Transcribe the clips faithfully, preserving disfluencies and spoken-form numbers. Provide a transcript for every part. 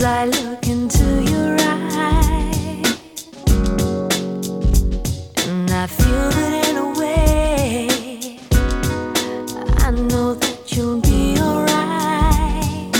I look into your eyes, and I feel that in a way I know that you'll be alright.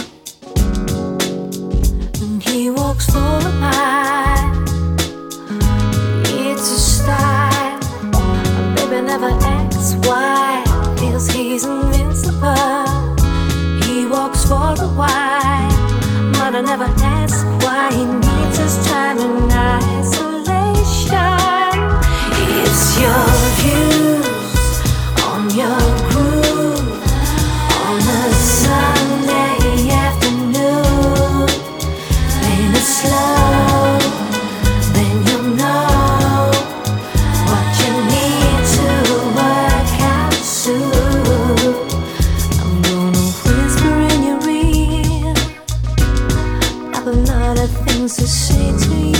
When he walks for a mile, it's a style. Baby never asks why, feels he's invincible. He walks for a while, but I never ask why he needs his time in isolation. It's your views on your groove on a Sunday afternoon. Playing it slow, then you'll know what you need to work out soon. I'm gonna whisper in your ear, a lot of things to say to you.